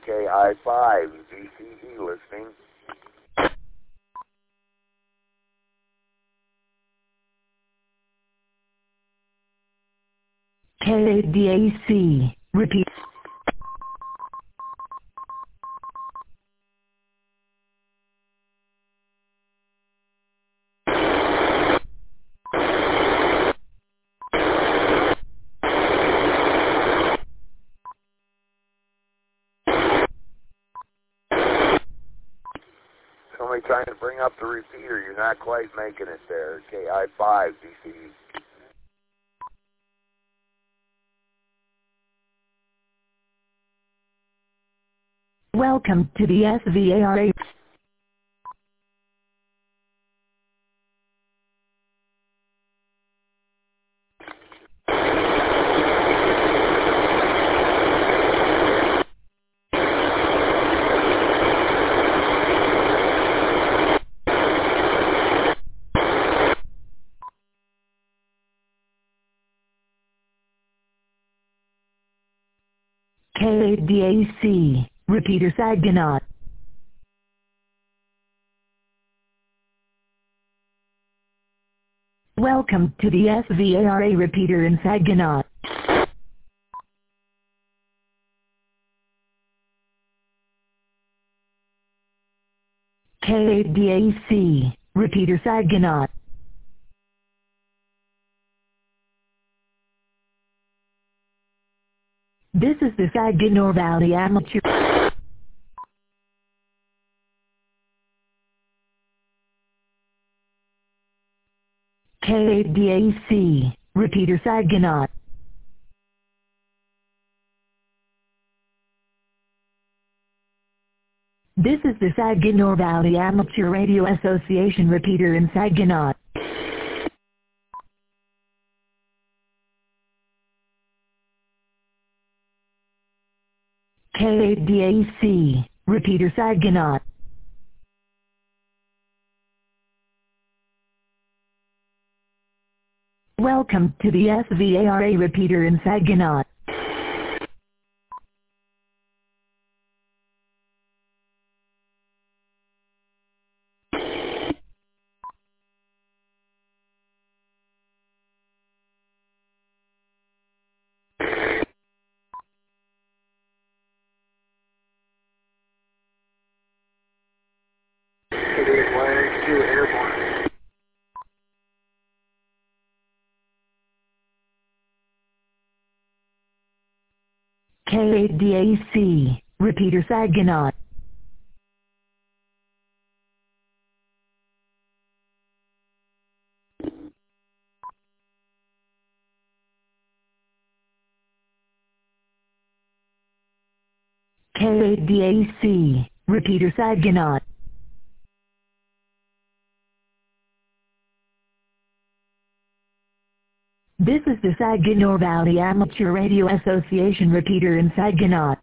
KI5 VCE listening. KADAC, repeat. Somebody trying to bring up the repeater. You're not quite making it there. KI5 VCE. Welcome to the SVARA. KADAC, repeater Saginaw. Welcome to the SVARA repeater in Saginaw. KADAC, repeater Saginaw. This is the Saginaw Valley Amateur. KADAC, repeater Saginaw. This is the Saginaw Valley Amateur Radio Association repeater in Saginaw. KADAC, repeater Saginaw. Welcome to the SVARA repeater in Saginaw. Airborne. KADAC, repeater Saginaw. KADAC, repeater Saginaw. This is the Saginaw Valley Amateur Radio Association repeater in Saginaw.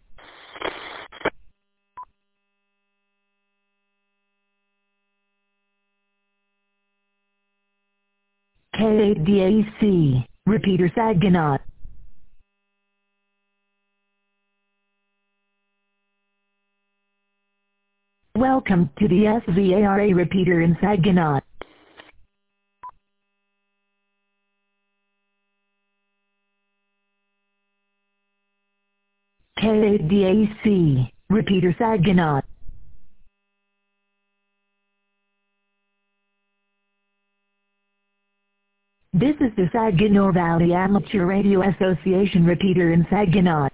KADAC, repeater Saginaw. Welcome to the SVARA repeater in Saginaw. KADAC, repeater Saginaw. This is the Saginaw Valley Amateur Radio Association repeater in Saginaw.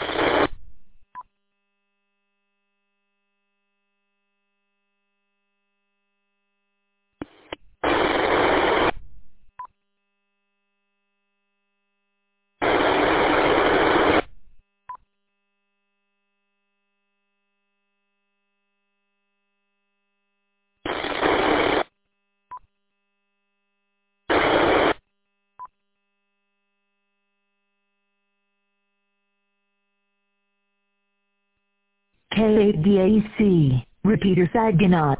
KADAC, repeater Saginaw.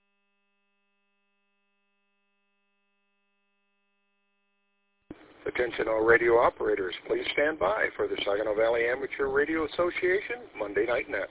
Attention Attention all radio operators, please stand by for the Saginaw Valley Amateur Radio Association Monday Night Net.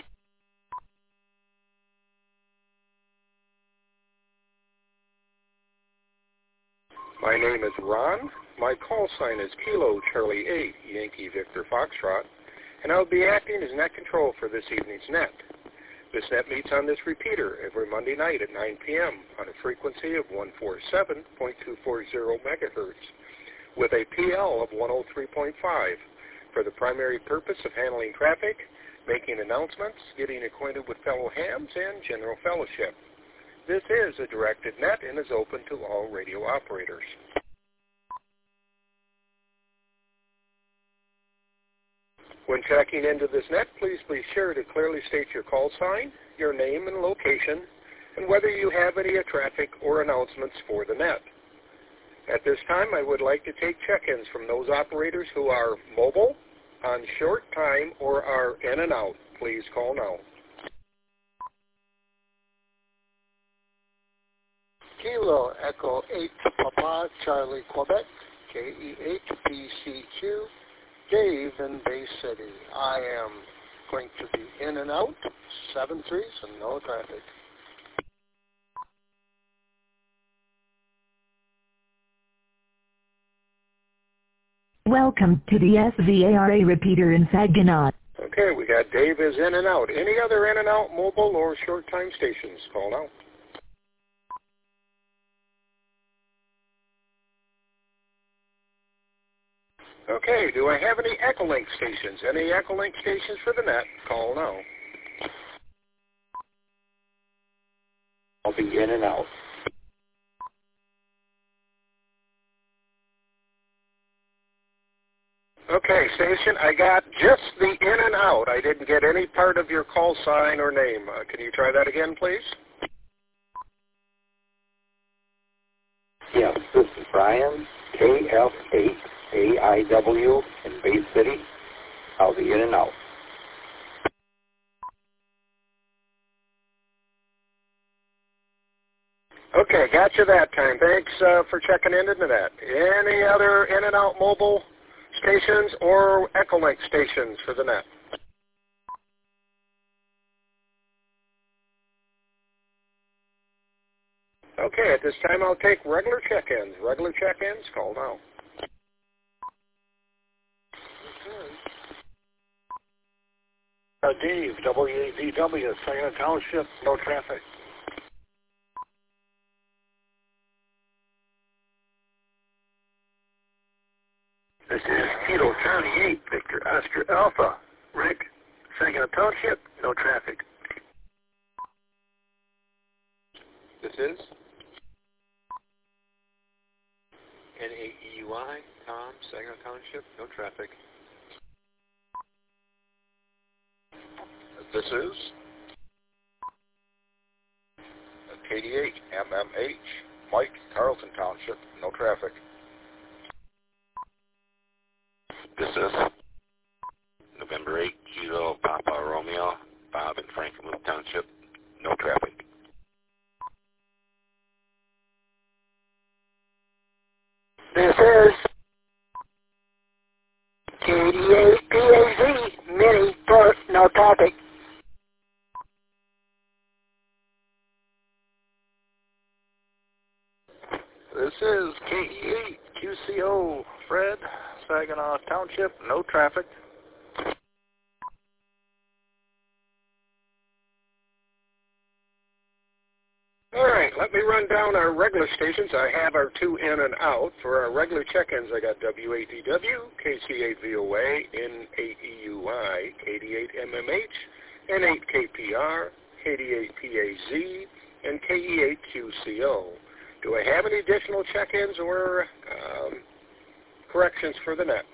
My name is Ron. My call sign is Kilo Charlie 8, Yankee Victor Foxtrot, and I'll be acting as net control for this evening's net. This net meets on this repeater every Monday night at 9 p.m. on a frequency of 147.240 megahertz with a PL of 103.5 for the primary purpose of handling traffic, making announcements, getting acquainted with fellow hams, and general fellowship. This is a directed net and is open to all radio operators. When checking into this net, please be sure to clearly state your call sign, your name and location, and whether you have any traffic or announcements for the net. At this time, I would like to take check-ins from those operators who are mobile, on short time, or are in and out. Please call now. Kilo Echo 8 Papa Charlie Quebec, KE8PCQ, Dave in Bay City. I am going to be in and out, 7-3, so no traffic. Welcome to the SVARA repeater in Saginaw. Okay, we got Dave is in and out. Any other in and out mobile or short time stations? Call now. Okay, do I have any Echolink stations? Any Echolink stations for the net? Call now. I'll be in and out. Okay, station, I got just the in and out. I didn't get any part of your call sign or name. Can you try that again, please? Yes, this is Brian, KF8. AIW in Bay City. I'll be in and out. Okay, got you that time. Thanks for checking into that. Any other in and out mobile stations or Echolink stations for the net? Okay, at this time I'll take regular check-ins. Regular check-ins, call now. Dave, WAZW, Saginaw Township, no traffic. This is Kilo Charlie 8, Victor Oscar Alpha. Rick, Saginaw Township, no traffic. This is NAEUI, Tom, Saginaw Township, no traffic. This is KD8 MMH, Mike, Carlton Township, no traffic. This is November 8, Kilo Papa Romeo, Bob in Franklin Township, no traffic. This is KD8 PAZ, Mini, Port, no traffic. This is KE8 QCO, Fred, Saginaw Township, no traffic. All right, let me run down our regular stations. I have our two in and out. For our regular check-ins, I got WADW, KC8VOA, NAEUI, KD8MMH, N8KPR, KD8PAZ, and KE8QCO. Do I have any additional check-ins or corrections for the net?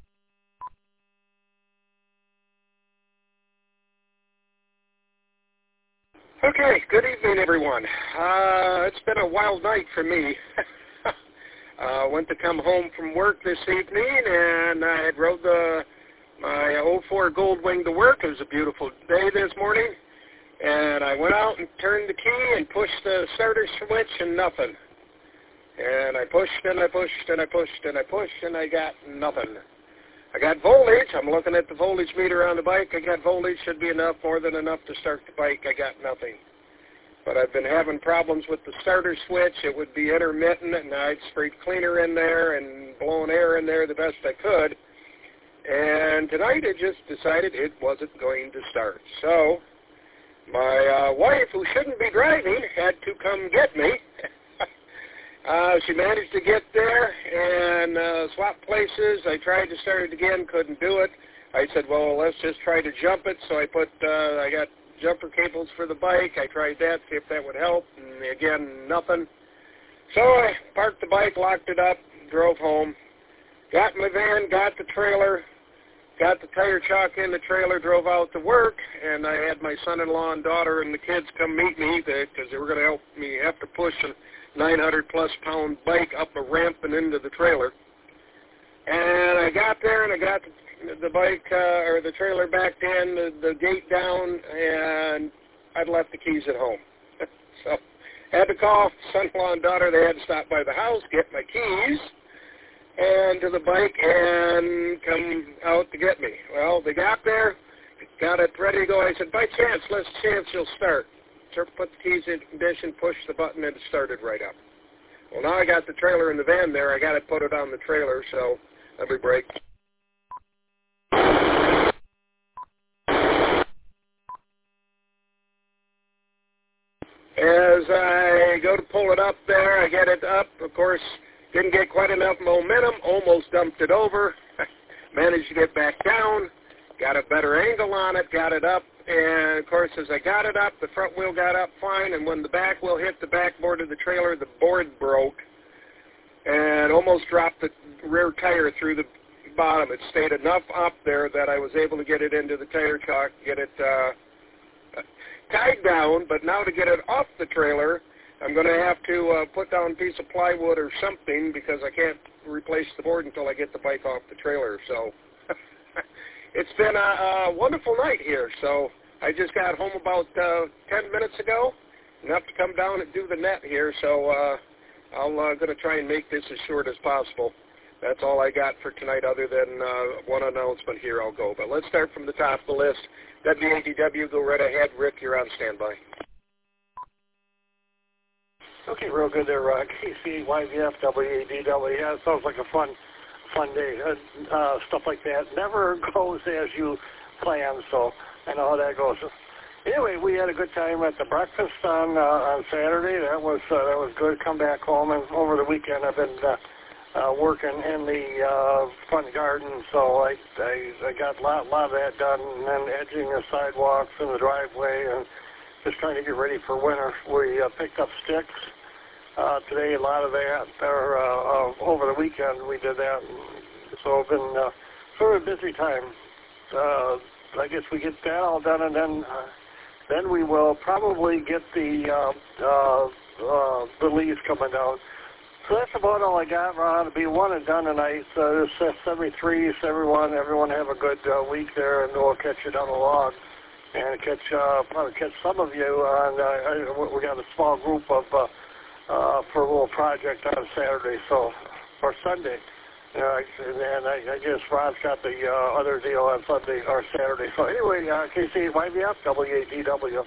Okay, good evening, everyone. It's been a wild night for me. Went to come home from work this evening, and I had rode my 04 Goldwing to work. It was a beautiful day this morning, and I went out and turned the key and pushed the starter switch and nothing. And I pushed and I pushed and I pushed and I pushed and I got nothing. I got voltage. I'm looking at the voltage meter on the bike. I got voltage. Should be enough, more than enough to start the bike. I got nothing. But I've been having problems with the starter switch. It would be intermittent, and I'd sprayed cleaner in there and blown air in there the best I could. And tonight it just decided it wasn't going to start. So my wife, who shouldn't be driving, had to come get me. She managed to get there and swap places. I tried to start it again, couldn't do it. I said, well, let's just try to jump it. So I got jumper cables for the bike. I tried that, see if that would help, and again, nothing. So I parked the bike, locked it up, drove home, got my van, got the trailer, got the tire chalk in the trailer, drove out to work, and I had my son-in-law and daughter and the kids come meet me because they were going to help me have to push a 900-plus pound bike up a ramp and into the trailer. And I got there and I got the bike or the trailer backed in, the gate down, and I'd left the keys at home. So had to call son-in-law and daughter. They had to stop by the house, get my keys, and to the bike and come out to get me. Well, they got there, got it ready to go. I said, by chance, let's chance you'll start. So put the keys in ignition, push the button, and it started right up. Well, now I got the trailer in the van there. I got to put it on the trailer, so let me break. As I go to pull it up there, I get it up. Of course, didn't get quite enough momentum, almost dumped it over. Managed to get back down, got a better angle on it, got it up. And, of course, as I got it up, the front wheel got up fine. And when the back wheel hit the backboard of the trailer, the board broke and almost dropped the rear tire through the bottom. It stayed enough up there that I was able to get it into the tire chalk, get it tied down. But now to get it off the trailer, I'm going to have to put down a piece of plywood or something because I can't replace the board until I get the bike off the trailer. So it's been a wonderful night here. So I just got home about 10 minutes ago, enough to come down and do the net here. So I'm going to try and make this as short as possible. That's all I got for tonight other than one announcement here. I'll go. But let's start from the top of the list. WADW, go right ahead. Rick, you're on standby. Okay, real good there, KCYVF, WADW. Yeah, it sounds like a fun day. Stuff like that never goes as you plan, so I know how that goes. Anyway, we had a good time at the breakfast on Saturday. That was good. Come back home, and over the weekend I've been working in the front garden, so I got a lot of that done, and then edging the sidewalks and the driveway, and just trying to get ready for winter. We picked up sticks today, a lot of that. Over the weekend we did that, so it's been sort of a busy time. I guess we get that all done, and then we will probably get the leaves coming down. So that's about all I got, Ron. It'll be one and done tonight. So this 73, everyone have a good week there, and we'll catch you down the log and probably catch some of you on. We got a small group of for a little project on Saturday, or Sunday. And I guess Ron's got the other deal on Sunday or Saturday. So anyway, KCYVF, WADW.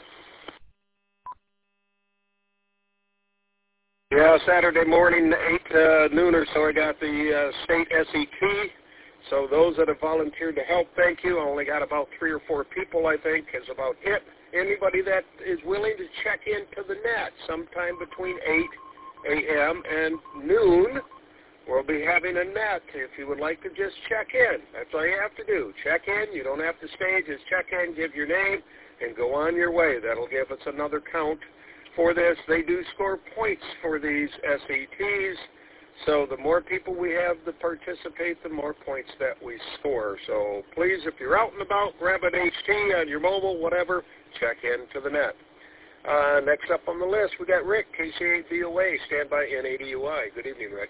Yeah, Saturday morning, 8 noon or so, I got the state SET. So those that have volunteered to help, thank you. I only got about 3 or 4 people, I think, is about it. Anybody that is willing to check into the net sometime between 8 a.m. and noon, we'll be having a net. If you would like to just check in, that's all you have to do. Check in. You don't have to stay. Just check in, give your name, and go on your way. That'll give us another count for this. They do score points for these SETs, so the more people we have that participate, the more points that we score. So please, if you're out and about, grab an HT on your mobile, whatever, check into the net. Next up on the list, we got Rick, KCAVOA, standby N80UI. Good evening, Rick.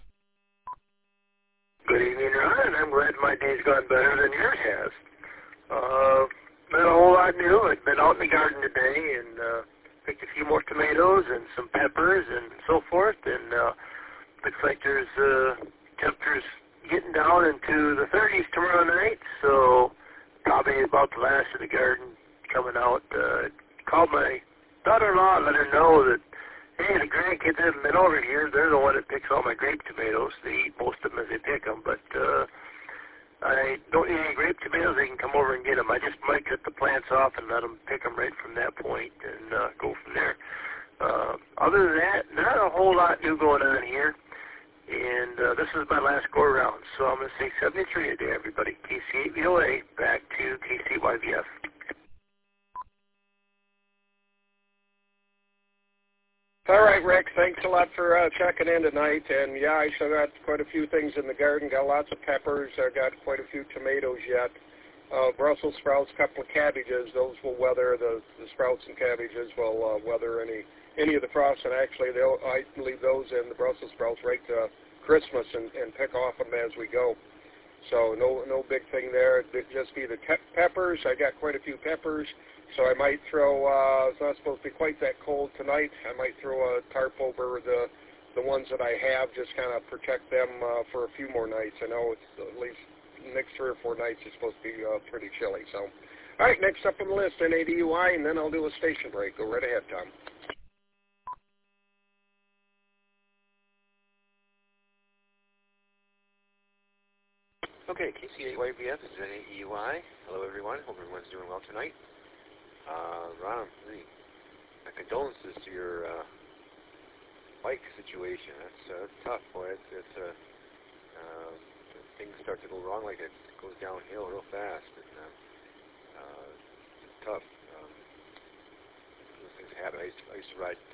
Good evening, Ron. I'm glad my day's gone better than yours has. Not a whole lot new. I've been out in the garden today and picked a few more tomatoes and some peppers and so forth. And looks like there's temperatures getting down into the 30s tomorrow night, so probably about the last of the garden coming out. Called my daughter-in-law and let her know that, hey, the grandkids haven't been over here. They're the one that picks all my grape tomatoes. They eat most of them as they pick them, but I don't need any grape tomatoes. They can come over and get them. I just might cut the plants off and let them pick them right from that point and go from there. Other than that, not a whole lot new going on here. And this is my last go-around, so I'm going to say 73 a day, everybody. KC8VOA, back to KCYVF. All right, Rick, thanks a lot for checking in tonight. And, yeah, I still got quite a few things in the garden. Got lots of peppers. I got quite a few tomatoes yet. Brussels sprouts, a couple of cabbages. Those will weather, the sprouts and cabbages will weather any of the frost. And actually, I leave those in, the Brussels sprouts, right to Christmas and pick off them as we go. So no big thing there. It'd just be the peppers. I got quite a few peppers. So I might throw, it's not supposed to be quite that cold tonight. I might throw a tarp over the ones that I have, just kind of protect them for a few more nights. I know it's at least next 3 or 4 nights is supposed to be pretty chilly. So, all right, next up on the list, NADUI, and then I'll do a station break. Go right ahead, Tom. Okay, KC8YVF, this is NADUI. Hello, everyone. Hope everyone's doing well tonight. Ron, my condolences to your bike situation. That's tough, boy. It's things start to go wrong like it goes downhill real fast, and it's tough. Those things happen. I used to ride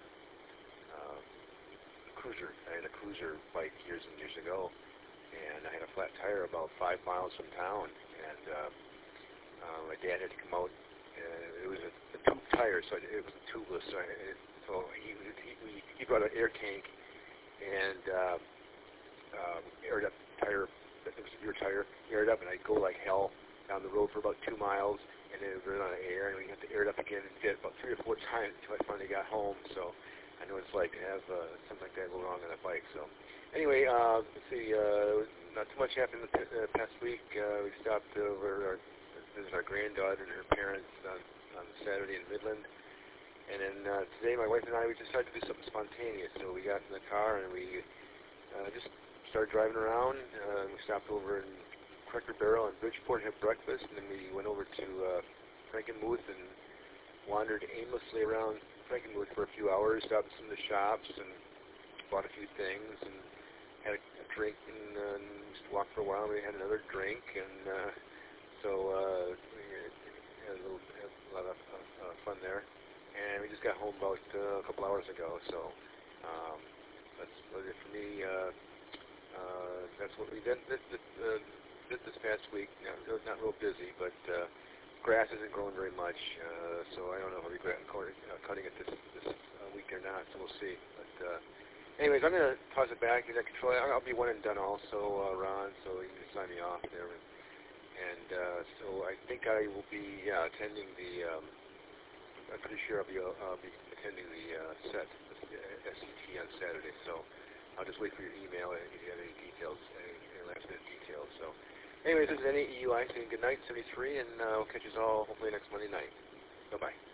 cruiser. I had a cruiser bike years and years ago, and I had a flat tire about 5 miles from town, and my dad had to come out. It was a tube tire, so it was tubeless. So he brought an air tank and aired up tire. It was a beer tire. Aired up, and I'd go like hell down the road for about 2 miles, and then it would run out of air, and we had to air it up again and did it about 3 or 4 times until I finally got home. So I know it's like to have something like that go wrong on a bike. So anyway, let's see. Not too much happened the past week. We stopped over visit our granddaughter and her parents on Saturday in Midland. And then today my wife and I, we decided to do something spontaneous. So we got in the car and we just started driving around. We stopped over in Cracker Barrel in Bridgeport and had breakfast. And then we went over to Frankenmuth and wandered aimlessly around Frankenmuth for a few hours, stopped at some of the shops and bought a few things and had a drink and just walked for a while. We had another drink and so we had a lot of fun there, and we just got home about a couple hours ago. So that's what it for me. That's what we did this past week. Not real busy, but grass isn't growing very much, so I don't know if I'll be cutting it this week or not. So we'll see. But anyways, I'm gonna toss it back to that control. I'll be one and done also, Ron. So you can sign me off there. And so I think I will be attending the. I'm pretty sure I'll be attending the SCT on Saturday. So I'll just wait for your email if you have any details, any last minute details. So, anyways, this is NAEUI saying good night, 73, and we'll catch us all hopefully next Monday night. Bye bye.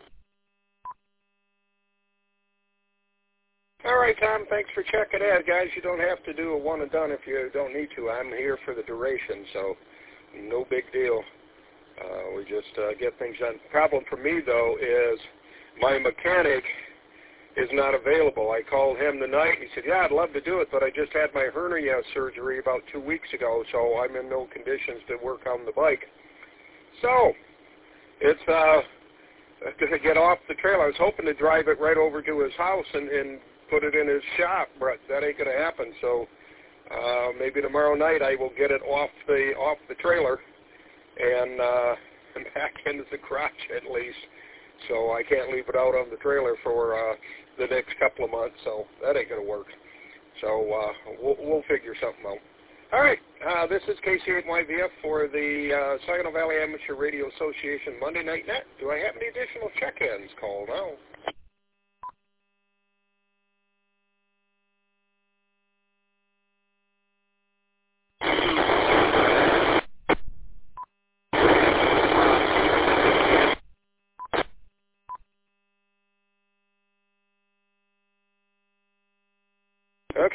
All right, Tom, thanks for checking in. Guys, you don't have to do a one and done if you don't need to. I'm here for the duration, so no big deal. We just get things done. The problem for me, though, is my mechanic is not available. I called him tonight. He said, yeah, I'd love to do it, but I just had my hernia surgery about 2 weeks ago, so I'm in no conditions to work on the bike. So it's to get off the trailer. I was hoping to drive it right over to his house and put it in his shop, but that ain't going to happen. So maybe tomorrow night I will get it off the trailer and back into the garage at least. So I can't leave it out on the trailer for the next couple of months. So that ain't going to work. So we'll figure something out. All right, this is KC8YVF for the Saginaw Valley Amateur Radio Association Monday Night Net. Do I have any additional check-ins? Call now.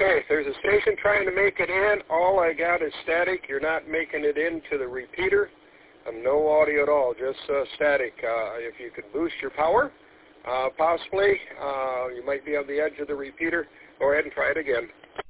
Okay, if there's a station trying to make it in, all I got is static. You're not making it into the repeater. No audio at all, just static. If you could boost your power, possibly, you might be on the edge of the repeater. Go ahead and try it again.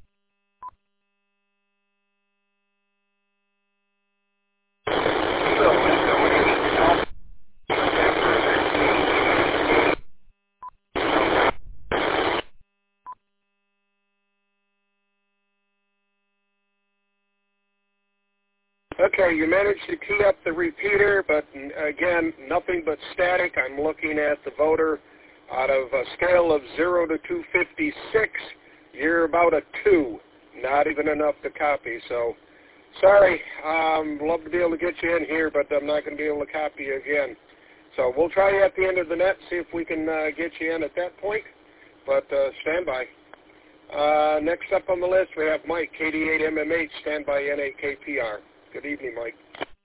Okay, you managed to key up the repeater, but again, nothing but static. I'm looking at the voter. Out of a scale of 0 to 256, you're about a 2. Not even enough to copy. So, sorry. Love to be able to get you in here, but I'm not going to be able to copy you again. So we'll try you at the end of the net, see if we can get you in at that point. But stand by. Next up on the list, we have Mike, KD8MMH, standby N8KPR. Good evening, Mike.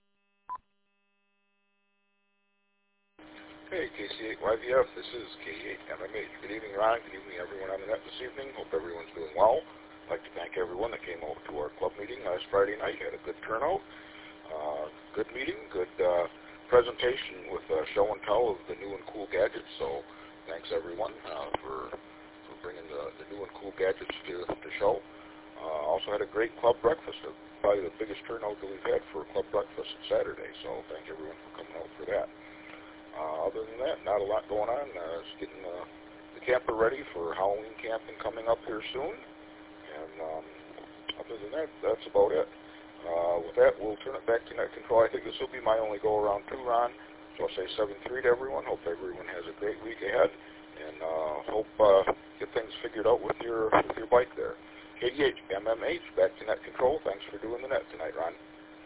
Hey, KC8YVF, this is KD8MMH. Good evening, Ron. Good evening, everyone on the net this evening. Hope everyone's doing well. I'd like to thank everyone that came over to our club meeting last Friday night. Had a good turnout. Good meeting, good presentation with show and tell of the new and cool gadgets. So thanks, everyone, for bringing the new and cool gadgets to show. Also had a great club breakfast. Probably the biggest turnout that we've had for a club breakfast on Saturday. So thank everyone for coming out for that. Other than that, not a lot going on. Just getting the camper ready for Halloween camping coming up here soon. And other than that, that's about it. With that, we'll turn it back to Net Control. I think this will be my only go-around too, Ron. So I'll say 7-3 to everyone. Hope everyone has a great week ahead. And hope get things figured out with your bike there. KD8MMH, back to Net Control. Thanks for doing the net tonight, Ron.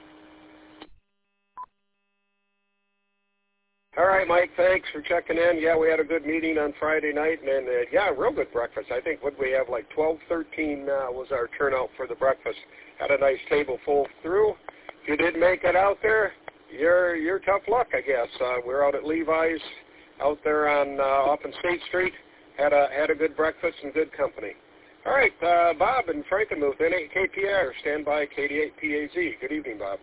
All right, Mike, thanks for checking in. Yeah, we had a good meeting on Friday night, and yeah, real good breakfast. I think what we have, like 12, 13 was our turnout for the breakfast. Had a nice table full through. If you didn't make it out there, you're tough luck, I guess. We're out at Levi's, out there on off on State Street. Had a good breakfast and good company. All right, Bob and Frankenmuth, N8KPR, stand by KD8PAZ. Good evening, Bob.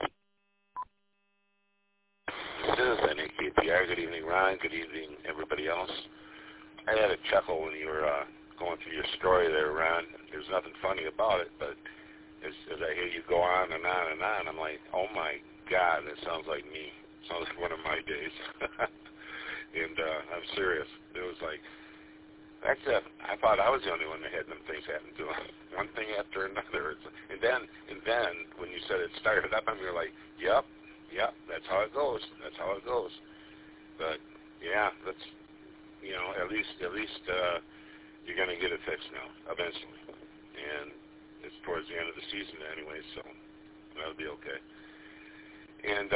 This is N8KPR. Good evening, Ron. Good evening, everybody else. I had a chuckle when you were going through your story there, Ron. There's nothing funny about it, but as I hear you go on and on and on, I'm like, oh my God, that sounds like me. Sounds like one of my days. And I'm serious. It was like, that's it. I thought I was the only one that had them things happen to him. One thing after another. And then when you said it started up, I'm like, yep, that's how it goes. That's how it goes. But yeah, that's, you know, at least you're going to get it fixed now eventually, and it's towards the end of the season anyway, so that'll be okay. And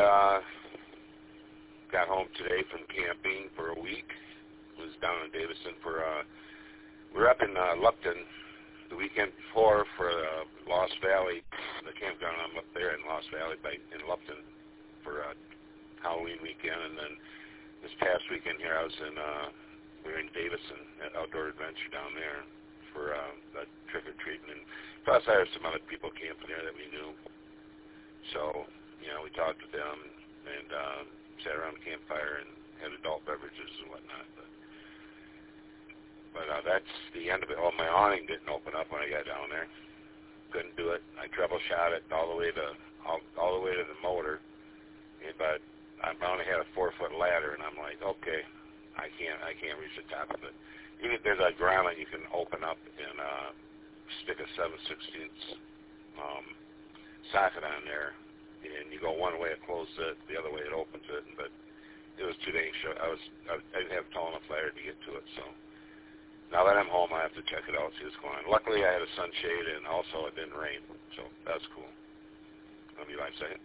got home today from camping for a week. Was down in Davison for we were up in Lupton the weekend before for Lost Valley, the campground. I'm up there in Lost Valley in Lupton for Halloween weekend, and then this past weekend here I was we were in Davison at Outdoor Adventure down there for a trick-or-treating, and plus I had some other people camping there that we knew. So, you know, we talked with them and sat around the campfire and had adult beverages and whatnot. But that's the end of it. Oh, my awning didn't open up when I got down there. Couldn't do it. I troubleshot it all the way to the motor. But I only had a 4-foot ladder, and I'm like, okay, I can't reach the top of it. Even if there's a grommet you can open up and stick a 7/16 socket on there, and you go one way it closes it, the other way it opens it. But it was too dang short. I didn't have a tall enough ladder to get to it, so. Now that I'm home, I have to check it out, see what's going on. Luckily, I had a sunshade, and also it didn't rain, so that's cool. I'll be right second.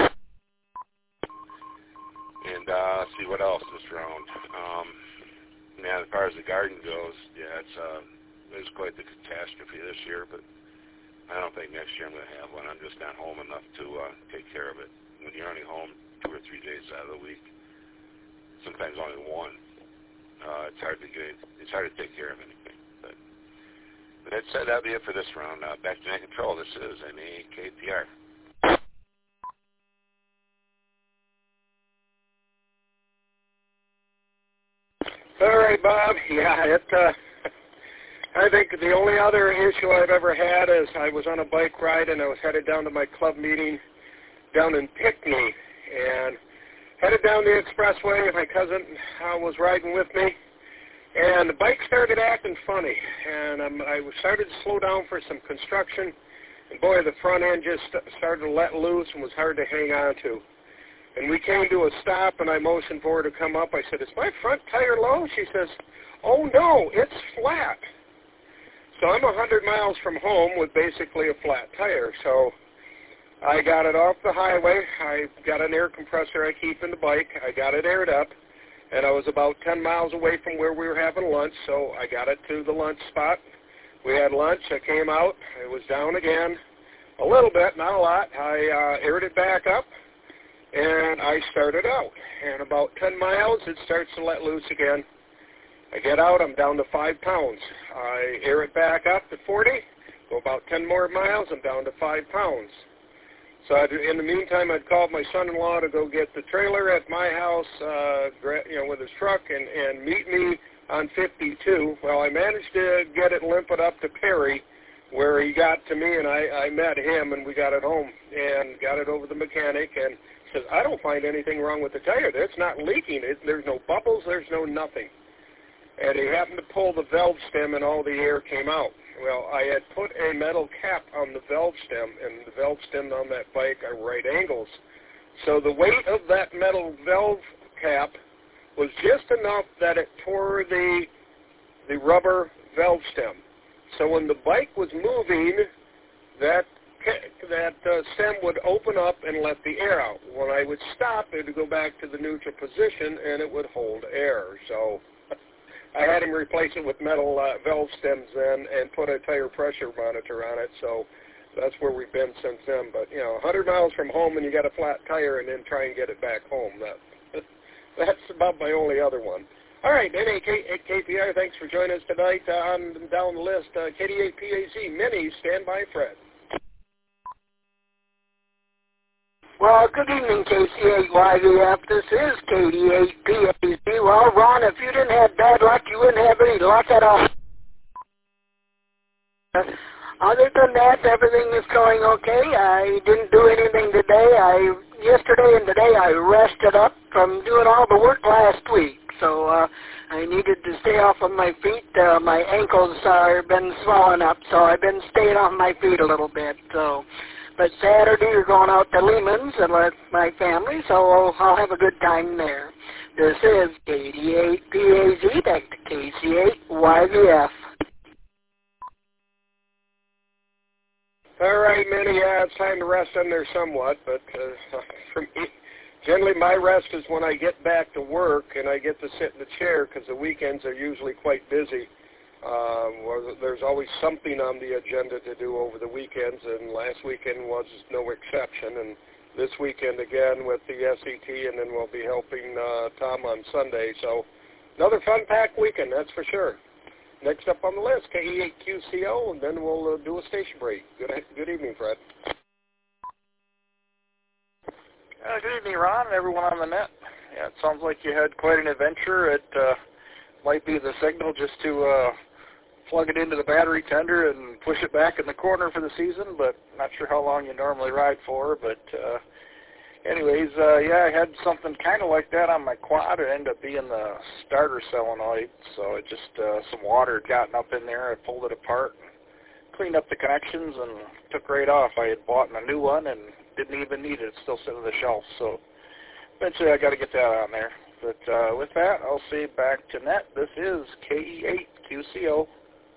And see what else this round. Now, as far as the garden goes, yeah, it's quite the catastrophe this year, but I don't think next year I'm going to have one. I'm just not home enough to take care of it. When you're only home 2 or 3 days out of the week, sometimes only one. It's hard to take care of anything. But That said, that'll be it for this round. Back to Net Control. This is NAKPR. All right, Bob. Yeah, I think the only other issue I've ever had is I was on a bike ride and I was headed down to my club meeting down in Pinckney, and headed down the expressway. My cousin was riding with me, and the bike started acting funny, and I started to slow down for some construction, and boy, the front end just started to let loose and was hard to hang on to. And we came to a stop, and I motioned for her to come up. I said, "Is my front tire low?" She says, "Oh, no, it's flat." So I'm 100 miles from home with basically a flat tire. So I got it off the highway. I got an air compressor I keep in the bike. I got it aired up, and I was about 10 miles away from where we were having lunch, so I got it to the lunch spot. We had lunch. I came out. It was down again a little bit, not a lot. I aired it back up, and I started out. And about 10 miles, it starts to let loose again. I get out, I'm down to 5 pounds. I air it back up to 40, go about 10 more miles, I'm down to 5 pounds. So in the meantime, I'd called my son-in-law to go get the trailer at my house, with his truck and meet me on 52. Well, I managed to get it limping up to Perry, where he got to me, and I met him, and we got it home and got it over the mechanic, and says, "I don't find anything wrong with the tire. It's not leaking. There's no bubbles. There's no nothing." And he happened to pull the valve stem, and all the air came out. Well, I had put a metal cap on the valve stem, and the valve stem on that bike are right angles. So the weight of that metal valve cap was just enough that it tore the rubber valve stem. So when the bike was moving, that stem would open up and let the air out. When I would stop, it would go back to the neutral position, and it would hold air. So I had him replace it with metal valve stems then and put a tire pressure monitor on it. So that's where we've been since then. But, 100 miles from home and you got a flat tire and then try and get it back home. That's about my only other one. All right, NAKPR, thanks for joining us tonight. On down the list, KD8PAZ, Mini, stand by, Fred. Well, good evening, KC8YVF. This is KD8PAZ. Well, Ron, if you didn't have bad luck, you wouldn't have any luck at all. Other than that, everything is going okay. I didn't do anything today. Yesterday and today I rested up from doing all the work last week. So I needed to stay off of my feet. My ankles have been swelling up, so I've been staying off my feet a little bit. But Saturday we're going out to Lehman's with my family, so I'll have a good time there. This is KD8PAZ, back to KC8YVF. All right, Minnie, it's time to rest in there somewhat, but for me, generally my rest is when I get back to work and I get to sit in the chair because the weekends are usually quite busy. There's always something on the agenda to do over the weekends, and last weekend was no exception. And this weekend again with the SET, and then we'll be helping Tom on Sunday. So another fun-packed weekend, that's for sure. Next up on the list, KE8QCO, and then we'll do a station break. Good evening, Fred. Good evening, Ron, and everyone on the net. Yeah, it sounds like you had quite an adventure. It might be the signal just to plug it into the battery tender and push it back in the corner for the season, but not sure how long you normally ride for. But anyways, I had something kind of like that on my quad. It ended up being the starter solenoid, so it just some water had gotten up in there. I pulled it apart, cleaned up the connections, and took right off. I had bought a new one and didn't even need it. It's still sitting on the shelf, so eventually I got to get that on there. But with that, I'll say back to net. This is KE8QCO.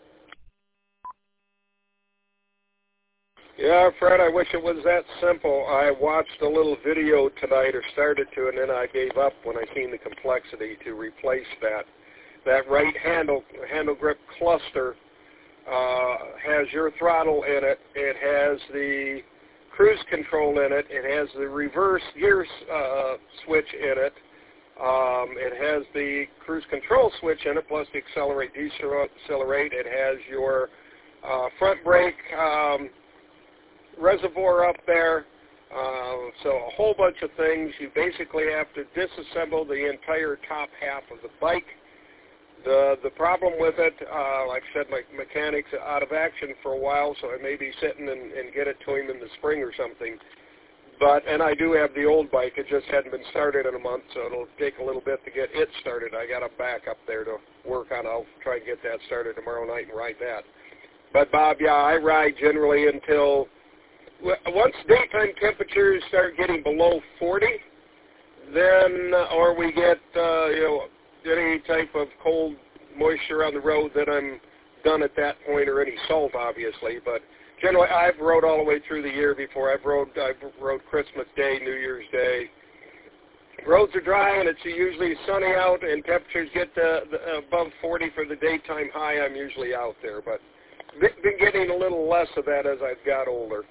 Yeah, Fred, I wish it was that simple. I watched a little video tonight, or started to, and then I gave up when I seen the complexity to replace that. That right handle grip cluster has your throttle in it. It has the cruise control in it. It has the reverse gear switch in it. It has the cruise control switch in it, plus the accelerate, decelerate. It has your front brake, reservoir up there. So a whole bunch of things. You basically have to disassemble the entire top half of the bike. The problem with it, like I said, my mechanic's out of action for a while, so I may be sitting and get it to him in the spring or something. And I do have the old bike. It just hadn't been started in a month, so it'll take a little bit to get it started. I got a back up there to work on. I'll try and get that started tomorrow night and ride that. But, Bob, yeah, I ride generally until once daytime temperatures start getting below 40, then, or we get, any type of cold moisture on the road, then I'm done at that point, or any salt, obviously. But generally, I've rode all the way through the year before. I've rode Christmas Day, New Year's Day. Roads are dry, and it's usually sunny out, and temperatures get above 40 for the daytime high. I'm usually out there, but been getting a little less of that as I've got older.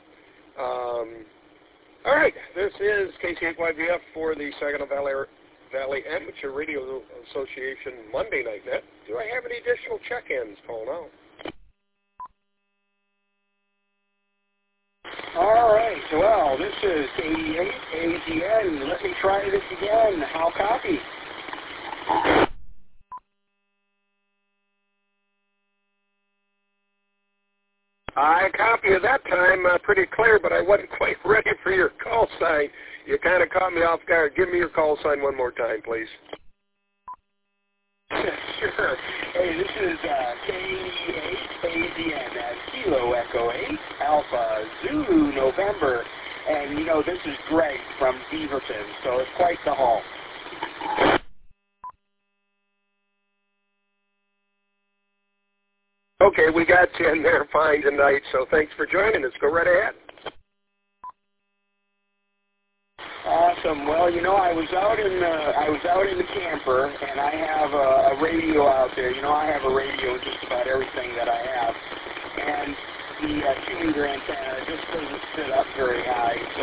All right, this is KC8YVF for the Saginaw Valley Amateur Radio Association Monday Night Net. Do I have any additional check-ins? Call now. All right, well, this is 88 AZN. Let me try this again. How copy? I copy you that time pretty clear, but I wasn't quite ready for your call sign. You kind of caught me off guard. Give me your call sign one more time, please. Sure. Hey, this is K88AZN. That's Kilo Echo 8, Alpha Zulu November. And, this is Greg from Beaverton, so it's quite the haul. Okay, we got you in there fine tonight, so thanks for joining us. Go right ahead. Awesome. Well, I was out in the camper, and I have a radio out there. I have a radio in just about everything that I have, and the 2-meter antenna just doesn't sit up very high. So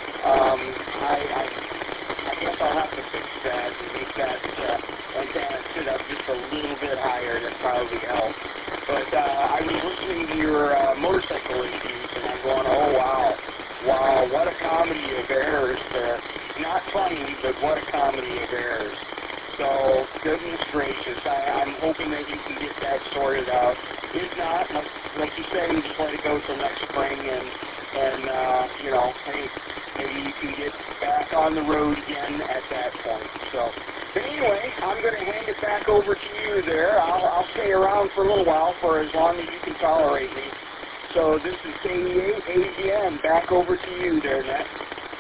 I guess I'll have to fix that and make that antenna sit up just a little bit higher. That probably help. But I was listening to your motorcycle issues, and I'm going, oh wow, what a comedy of errors there. Not funny, but what a comedy of errors. So, goodness gracious, I'm hoping that you can get that sorted out. If not, like you say, you just let it go till next spring, and hey, maybe you can get back on the road again at that point. So, but anyway, I'm going to hand it back over to you there. I'll stay around for a little while, for as long as you can tolerate me. So this is K88AZN. Back over to you there, Nat.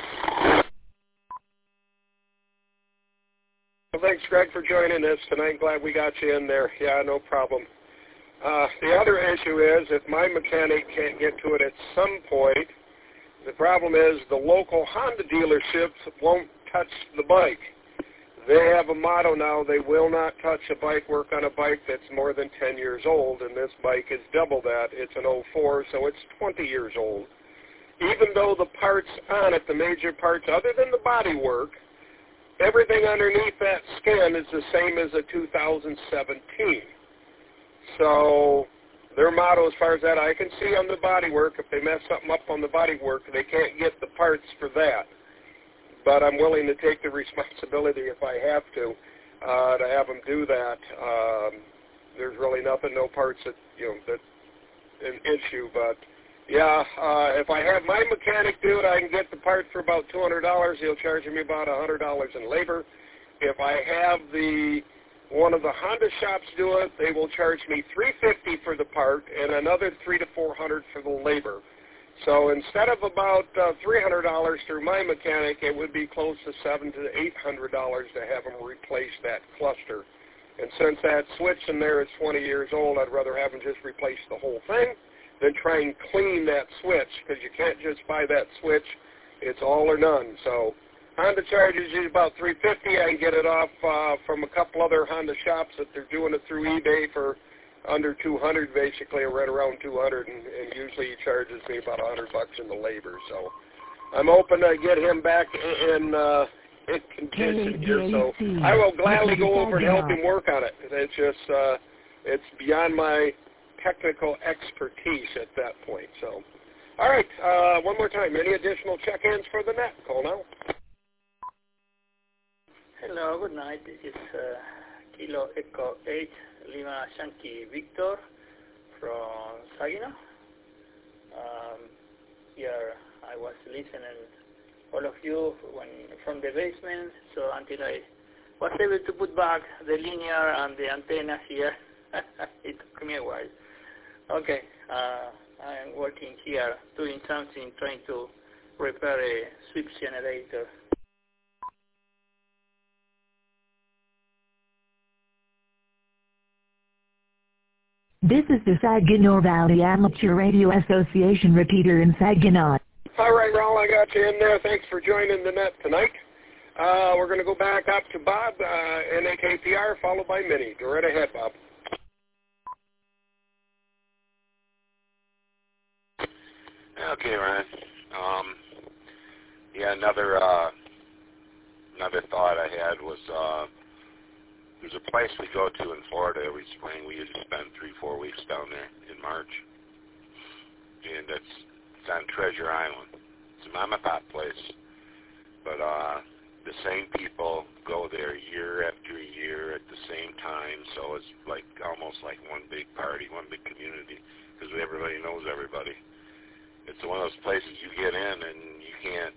Well, thanks, Greg, for joining us tonight. Glad we got you in there. Yeah, no problem. The other issue is if my mechanic can't get to it at some point, the problem is the local Honda dealerships won't touch the bike. They have a motto now, they will not touch a bike, work on a bike that's more than 10 years old, and this bike is double that. It's an 04, so it's 20 years old. Even though the parts on it, the major parts, other than the body work, everything underneath that skin is the same as a 2017. So their motto, as far as that I can see on the body work, if they mess something up on the body work, they can't get the parts for that. But I'm willing to take the responsibility if I have to have them do that. There's really nothing, no parts that, that's an issue. But, yeah, if I have my mechanic do it, I can get the part for about $200. He'll charge me about $100 in labor. If I have one of the Honda shops do it, they will charge me $350 for the part and another $300 to $400 for the labor. So instead of about $300 through my mechanic, it would be close to $700 to $800 to have them replace that cluster. And since that switch in there is 20 years old, I'd rather have them just replace the whole thing than try and clean that switch, because you can't just buy that switch. It's all or none. So Honda charges you about $350. I can get it off from a couple other Honda shops that they're doing it through eBay for under $200, basically, or right around $200, and usually he charges me about $100 in the labor. So I'm hoping to get him back in condition here. So I will gladly go over and help him work on it. It's just it's beyond my technical expertise at that point. So, all right, one more time. Any additional check-ins for the net? Call now. Hello, good night. This is Kilo Echo 8 Lima Yankee Victor from Saginaw. Here I was listening all of you from the basement, so until I was able to put back the linear and the antenna here, it took me a while. Okay, I am working here, doing something, trying to repair a switch generator. This is the Saginaw Valley Amateur Radio Association repeater in Saginaw. All right, Raul, I got you in there. Thanks for joining the net tonight. We're going to go back up to Bob, NAKPR, followed by Minnie. Go right ahead, Bob. Okay, Ryan. Yeah, another thought I had was there's a place we go to in Florida every spring. We usually spend 3-4 weeks down there in March, and it's on Treasure Island. It's a mom and pop place, but the same people go there year after year at the same time, so it's like almost like one big party, one big community, because everybody knows everybody. It's one of those places you get in and you can't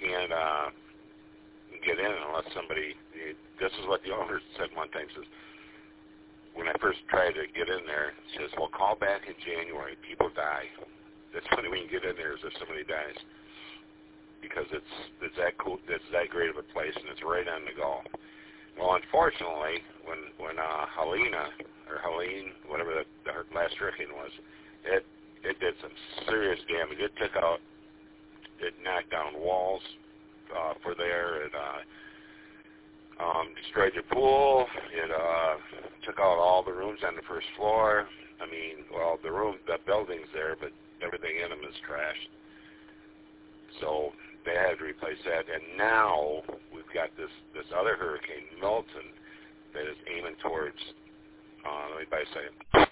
get in unless somebody. This is what the owner said one time. Says when I first tried to get in there, he says, "Well, call back in January. People die. That's when we can get in there is if somebody dies, because it's that cool. It's that great of a place, and it's right on the go." Well, unfortunately, when Helene, whatever her last hurricane was, it did some serious damage. It knocked down walls for there. It destroyed your pool. It took out all the rooms on the first floor. I mean, well, the building's there, but everything in them is trashed. So they had to replace that. And now we've got this other hurricane, Milton, that is aiming towards, let me buy a second,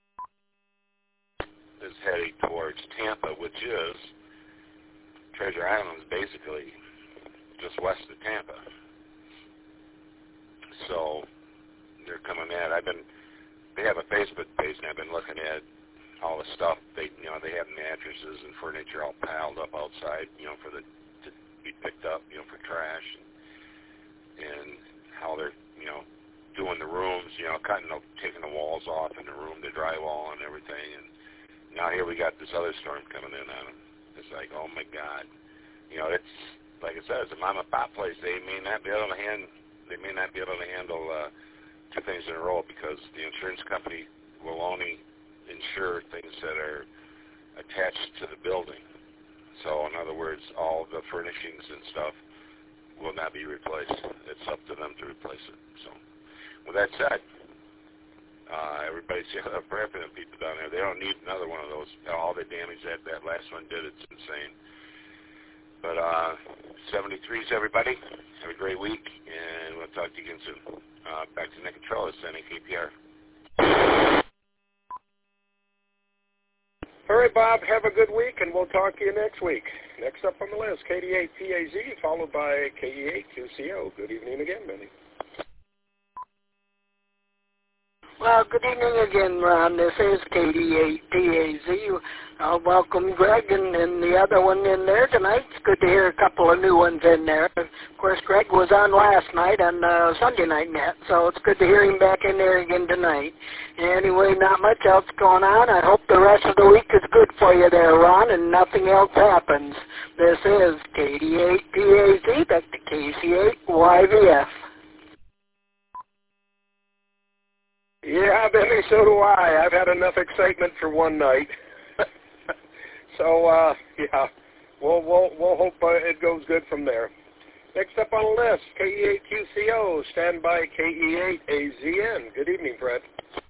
is heading towards Tampa, which is, Treasure Island is basically just west of Tampa. So they're coming at. They have a Facebook page, and I've been looking at all the stuff. They have mattresses and furniture all piled up outside, to be picked up, for trash, and how they're, doing the rooms, taking the walls off in the room, the drywall and everything. And now here we got this other storm coming in on them. It's like, oh my God, it's like I said, it's a mom and pop place. They may not be able to handle two things in a row, because the insurance company will only insure things that are attached to the building. So in other words, all the furnishings and stuff will not be replaced. It's up to them to replace it. So with that said, everybody's praying for them people down there. They don't need another one of those. All the damage that last one did, it's insane. But 73s, everybody. Have a great week, and we'll talk to you again soon. Back to Net Control. It's NAKPR. All right, Bob, have a good week, and we'll talk to you next week. Next up on the list, KD8PAZ, followed by KE8QCO. Good evening again, Benny. Well, good evening again, Ron. This is KD8PAZ. I'll welcome Greg and the other one in there tonight. It's good to hear a couple of new ones in there. Of course, Greg was on last night on Sunday Night Net, so it's good to hear him back in there again tonight. Anyway, not much else going on. I hope the rest of the week is good for you there, Ron, and nothing else happens. This is KD8PAZ, back to KC8YVF. Yeah, Benny, so do I. I've had enough excitement for one night. So, yeah, we'll hope it goes good from there. Next up on the list, KE8QCO, stand by KE8AZN. Good evening, Fred.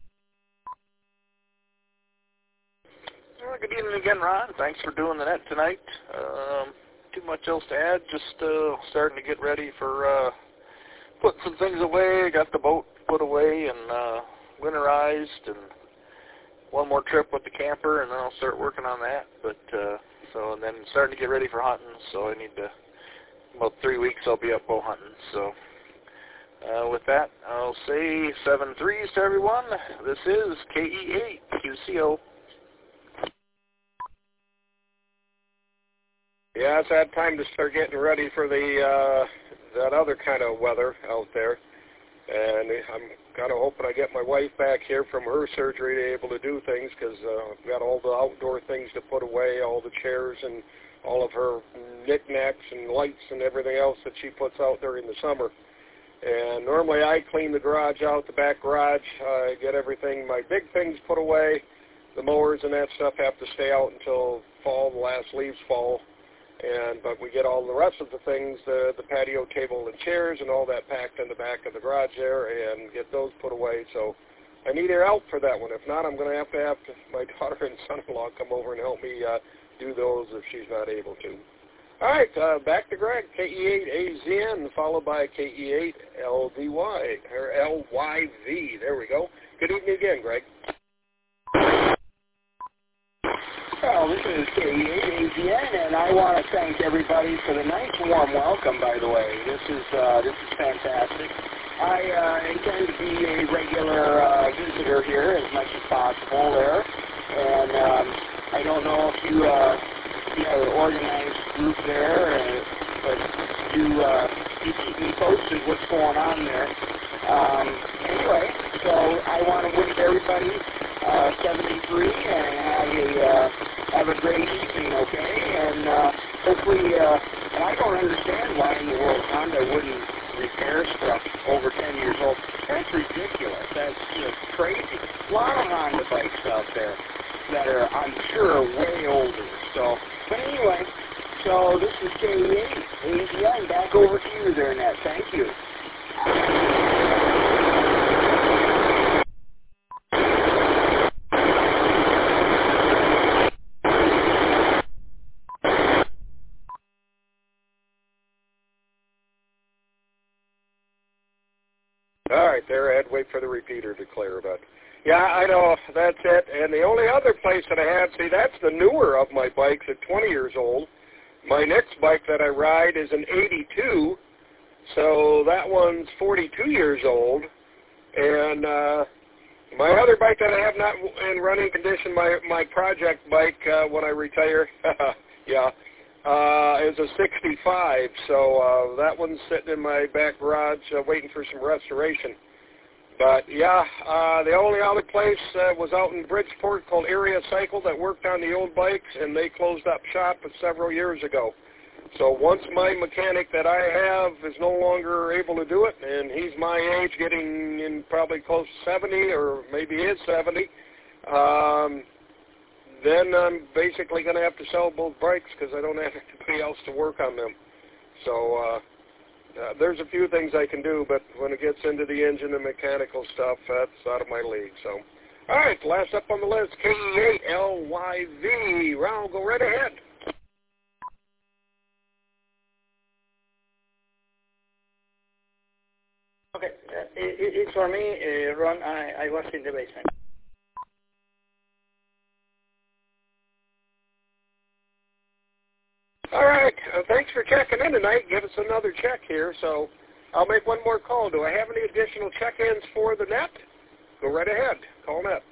Well, good evening again, Ron. Thanks for doing the net tonight. Too much else to add, just starting to get ready for putting some things away. Got the boat put away and winterized, and one more trip with the camper, and then I'll start working on that. But and then starting to get ready for hunting. So I need to about 3 weeks. I'll be up bow hunting. So with that, I'll say 7 3s to everyone. This is KE8QCO. Yeah, it's that time to start getting ready for the that other kind of weather out there. And I'm kind of hoping I get my wife back here from her surgery to be able to do things, because I've got all the outdoor things to put away, all the chairs and all of her knickknacks and lights and everything else that she puts out during the summer. And normally I clean the garage out, the back garage, get everything, my big things put away. The mowers and that stuff have to stay out until fall, the last leaves fall. But we get all the rest of the things, the patio table and chairs and all that packed in the back of the garage there, and get those put away. So I need her help for that one. If not, I'm going to have my daughter and son-in-law come over and help me do those if she's not able to. All right, back to Greg, KE8AZN, followed by KE8LVY, or LYV. There we go. Good evening again, Greg. Well, this is KE8AZN, and I want to thank everybody for the nice warm welcome, by the way. This is fantastic. I intend to be a regular visitor here as much as possible there, and I don't know if you have an organized group there, but you keep me posted what's going on there. Anyway, so I want to wish everybody 73 and have a great evening, okay? And hopefully, and I don't understand why in the world Honda wouldn't repair stuff over 10 years old. That's ridiculous. That's just crazy. A lot of Honda bikes out there that are, I'm sure, way older. So, but anyway, so this is KE8AZN. Back over to you there, Ned. Thank you. All right, there, Ed. Wait for the repeater to clear, but yeah, I know, that's it. And the only other place that I have, see, that's the newer of my bikes at 20 years old. My next bike that I ride is an 82, so that one's 42 years old. And my other bike that I have not in running condition, my project bike when I retire, yeah, is a 65, so that one's sitting in my back garage waiting for some restoration. But yeah, the only other place was out in Bridgeport called Area Cycle that worked on the old bikes, and they closed up shop several years ago. So once my mechanic that I have is no longer able to do it, and he's my age, getting in probably close to 70 or maybe is 70, then I'm basically going to have to sell both bikes because I don't have anybody else to work on them. So there's a few things I can do, but when it gets into the engine and mechanical stuff, that's out of my league. So, all right, last up on the list, KE8LYV. Ron, go right ahead. Okay, it's for me, Ron. I was in the basement. All right, thanks for checking in tonight. Give us another check here, so I'll make one more call. Do I have any additional check-ins for the net? Go right ahead. Call net.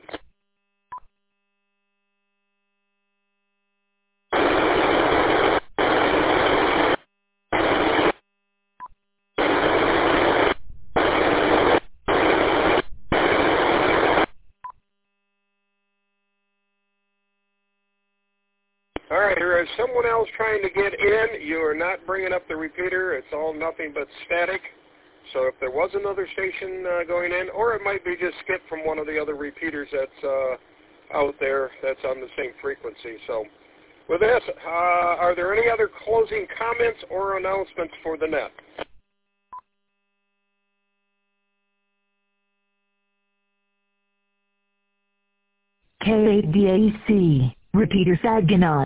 All right, there is someone else trying to get in. You are not bringing up the repeater. It's all nothing but static. So if there was another station going in, or it might be just skipped from one of the other repeaters that's out there that's on the same frequency. So with this, are there any other closing comments or announcements for the net? K8DAC, repeater Saginaw.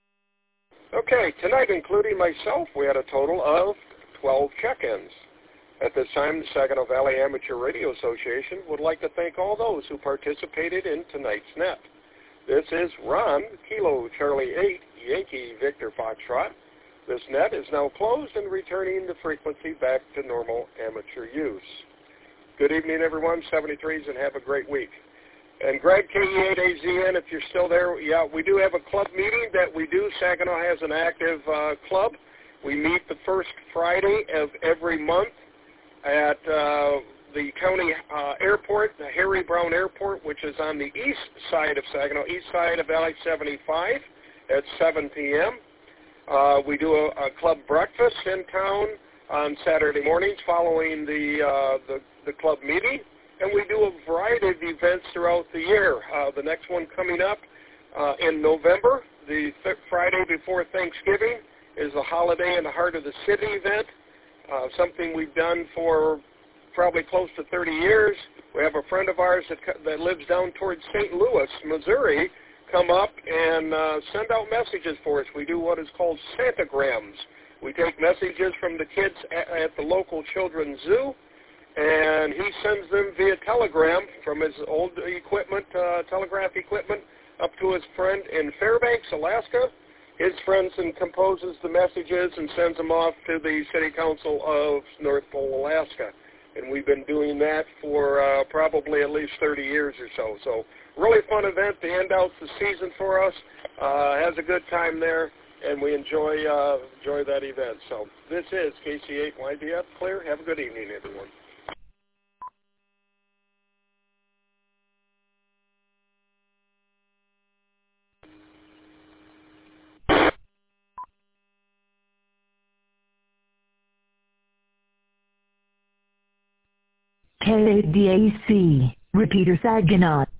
Okay, tonight, including myself, we had a total of 12 check-ins. At this time, the Saginaw Valley Amateur Radio Association would like to thank all those who participated in tonight's net. This is Ron, Kilo Charlie 8, Yankee Victor Foxtrot. This net is now closed and returning the frequency back to normal amateur use. Good evening, everyone, 73s, and have a great week. And Greg, KE8AZN, if you're still there, yeah, we do have a club meeting that we do. Saginaw has an active club. We meet the first Friday of every month at the county airport, the Harry Brown Airport, which is on the east side of Saginaw, east side of I-75 at 7 p.m. We do a club breakfast in town on Saturday mornings following the club meeting, and we do a variety of events throughout the year. The next one coming up in November, the Friday before Thanksgiving, is a Holiday in the Heart of the City event, something we've done for probably close to 30 years. We have a friend of ours that lives down towards St. Louis, Missouri, come up and send out messages for us. We do what is called Santagrams. We take messages from the kids at the local children's zoo, and he sends them via telegram from his old equipment, telegraph equipment, up to his friend in Fairbanks, Alaska. His friend composes the messages and sends them off to the City Council of North Pole, Alaska. And we've been doing that for probably at least 30 years or so. So really fun event to end out the season for us. Has a good time there, and we enjoy that event. So this is KC8YDF Clear. Have a good evening, everyone. K8DAC, Repeater Saginaw.